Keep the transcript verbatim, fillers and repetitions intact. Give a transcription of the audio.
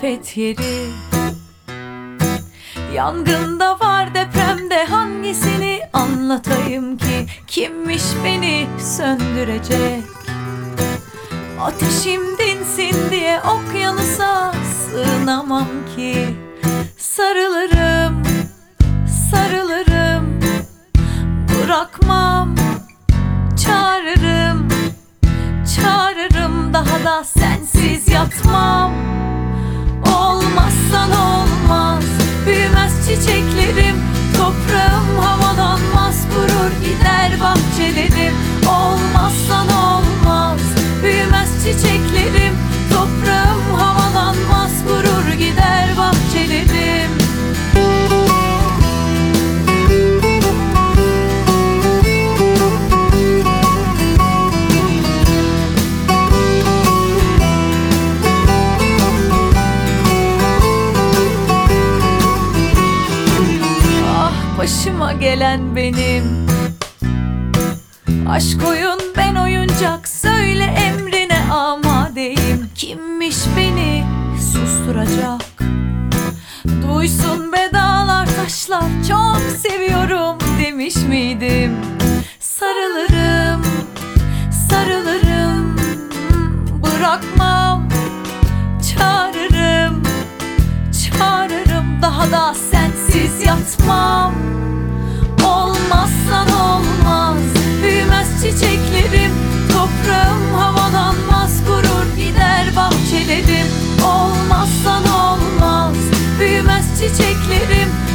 afet yeri. Yangında var, depremde, hangisini anlatayım ki? Kimmiş beni söndürecek? Ateşim dinsin diye okyanusa sığınamam ki. Sarılırım, sarılırım, bırakmam, çağırırım, çağırırım, daha da sensiz yatmam. Olmazsan olmaz, büyümez çiçeklerim, toprağım havalanmaz, kurur gider bahçelerim. Olmazsan olmaz, büyümez çiçeklerim, toprağım havalanmaz, kurur gider bahçelerim. Başıma gelen benim. Aşk oyun, ben oyuncak, söyle emrine amadeyim. Kimmiş beni susturacak? Duysun be dağlar taşlar, çok seviyorum demiş miydim? Sarılırım, sarılırım, bırakmam, çağırırım, çağırırım, daha da sensiz yatmam. Olmazsan olmaz, büyümez çiçeklerim, toprağım havalanmaz, kurur gider bahçelerim. Olmazsan olmaz, büyümez çiçeklerim,